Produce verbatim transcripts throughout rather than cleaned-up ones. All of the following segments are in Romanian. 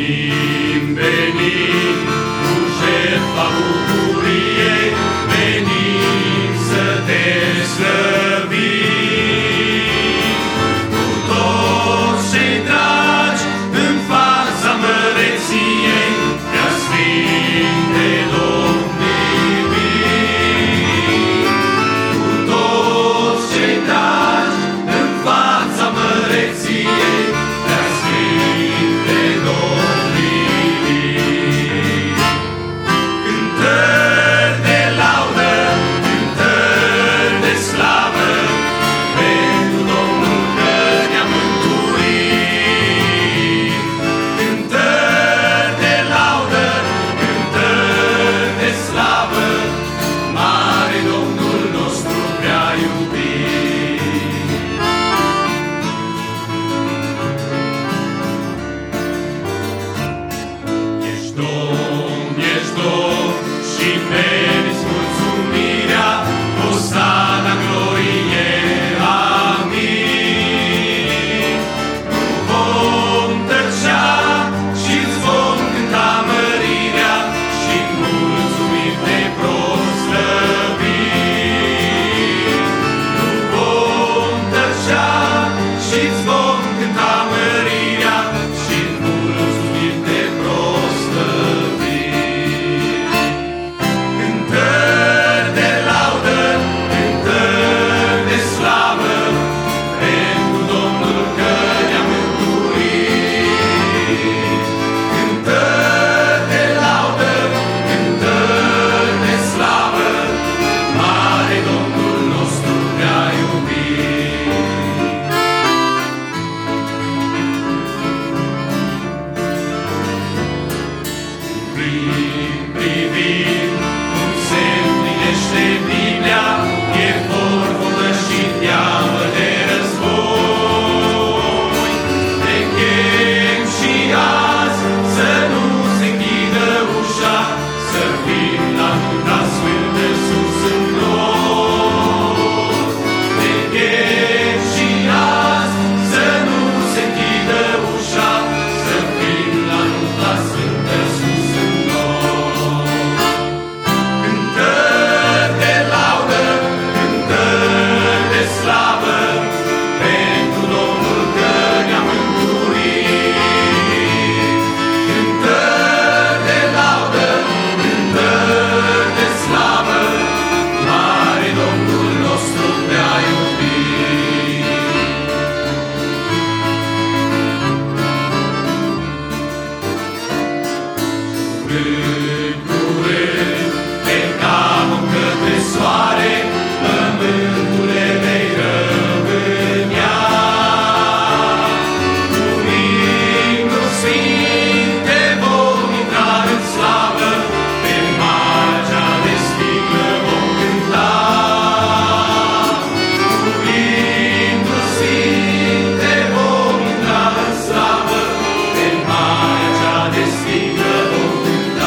Venim, venim cu jertfa bucuriei, venim să te slăvim. Cu toți cei dragi în fața măreției, prea sfinte Domnul vii. Cu toți cei dragi în fața măreției, prea sfinte Domnul vii. Cântări de laudă, cântări de slavă, pentru Domnul că ne-a mântuit. Cântări de laudă, cântări de slavă, mare Domnul nostru prea iubit. Ești Domn, ești Domn și meriți mulțumirea, Osana glorie, amin. Nu vom tăcea și-ți vom cânta mărirea și mulțumim te proslăvim. Nu vom tăcea și-ți vom cânta mărirea și mulțumim te proslăvim. Cântări de laudă, cântări de slavă, pentru Domnul că ne-a mântuit. Cântări de laudă, cântări de slavă, mare Domnul nostru prea iubit. Privim, privim, cum se împlinește Biblia, e vorbă și teamă de război. Te chem și azi să nu se închidă ușa, să fim la nunta sfântă sus în noi. Te chem și azi să nu se închidă ușa, să fim la nunta sfântă sus în noi. Cântări de laudă, cântări de slavă, pentru Domnul că ne-a mântuit. Cântări de laudă, cântări de slavă, mare Domnul nostru prea iubit. Curând, curând, te camăm către soare, pământule vei rămânea. Curindu sfânt te vom intra în slavă, pe marginea de sticlă vom cânta. Curindu sfânt te vom intra în slavă, pe marginea de sticlă vom cânta.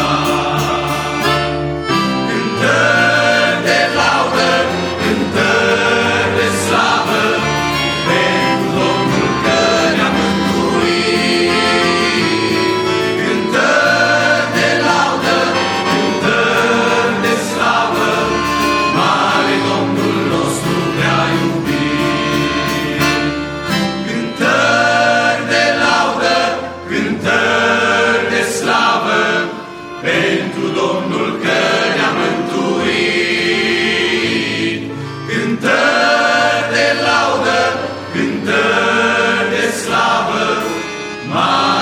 Cântări de laudă, cântări de slavă, pentru Domnul că ne-a mântuit. Cântări de laudă, cântări de slavă, mare Domnul nostru prea iubit. Cântări de laudă, cântări de slavă, pentru Domnul că ne-a mântuit. Cântări de laudă, cântări de slavă, mare